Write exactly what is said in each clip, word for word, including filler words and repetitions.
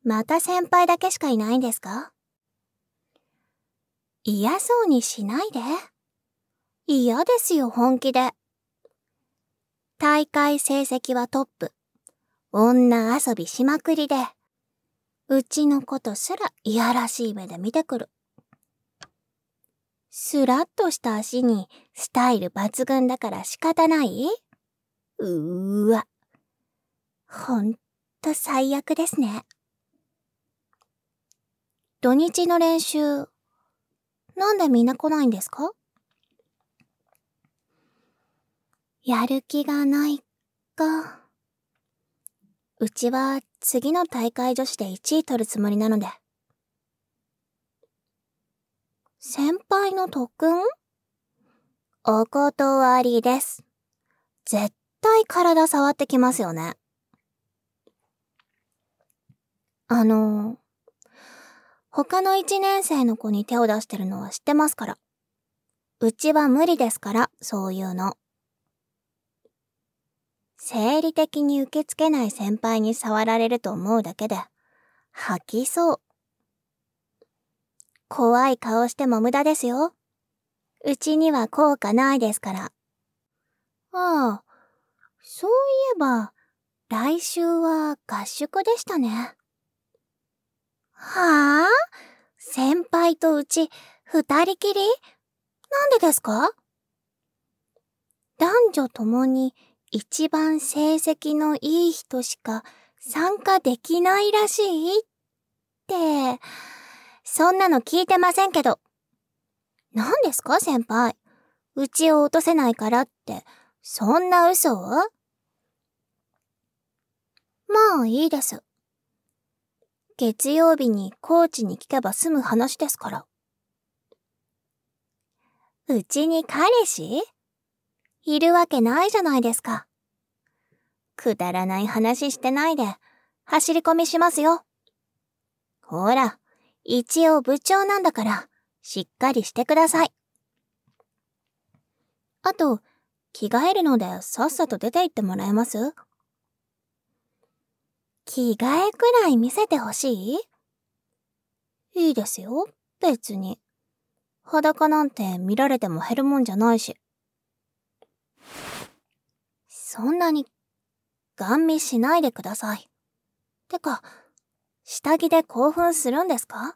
また先輩だけしかいないんですか？嫌そうにしないで。嫌ですよ、本気で。大会成績はトップ。女遊びしまくりで、うちのことすらいやらしい目で見てくる。スラッとした足にスタイル抜群だから仕方ない？うーわ。ほんと最悪ですね。土日の練習、なんでみんな来ないんですか？やる気がないか。うちは次の大会女子でいちい取るつもりなので。先輩の特訓？お断りです。絶対体触ってきますよね。あの、他のいちねん生の子に手を出してるのは知ってますから。うちは無理ですから、そういうの。生理的に受け付けない先輩に触られると思うだけで、吐きそう。怖い顔しても無駄ですよ。うちには効果ないですから。ああ、そういえば、来週は合宿でしたね。はぁ？先輩とうち、二人きり？なんでですか？男女ともに一番成績のいい人しか参加できないらしいって、そんなの聞いてませんけど。何ですか先輩？うちを落とせないからって、そんな嘘を？まあいいです。月曜日にコーチに聞けば済む話ですから。うちに彼氏？いるわけないじゃないですか。くだらない話してないで、走り込みしますよ。ほら、一応部長なんだから、しっかりしてください。あと、着替えるのでさっさと出て行ってもらえます？着替えくらい見せてほしい？いいですよ、別に。裸なんて見られても減るもんじゃないし。そんなに、ガン見しないでください。てか、下着で興奮するんですか？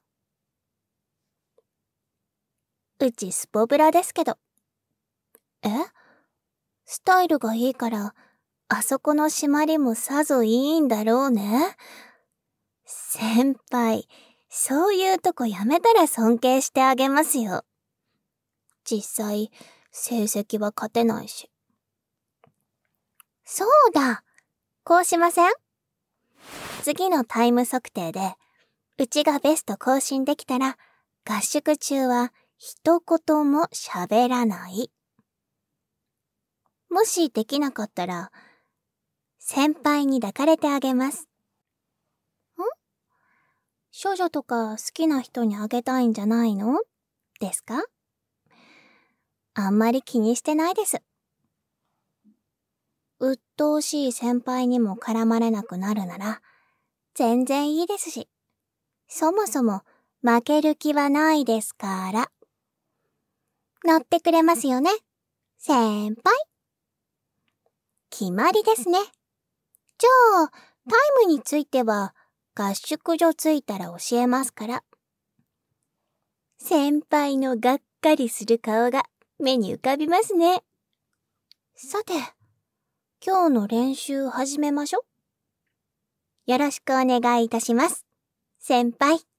うちスポブラですけど。え？スタイルがいいから、あそこの締まりもさぞいいんだろうね。先輩、そういうとこやめたら尊敬してあげますよ。実際、成績は勝てないし。そうだ。こうしません？次のタイム測定で、うちがベスト更新できたら、合宿中は一言も喋らない。もしできなかったら、先輩に抱かれてあげます。ん？処女とか好きな人にあげたいんじゃないの？ですか？あんまり気にしてないです。鬱陶しい先輩にも絡まれなくなるなら、全然いいですし、そもそも負ける気はないですから。乗ってくれますよね、先輩。決まりですね。じゃあ、タイムについては、合宿所着いたら教えますから。先輩のがっかりする顔が目に浮かびますね。さて、今日の練習始めましょ。よろしくお願いいたします、先輩。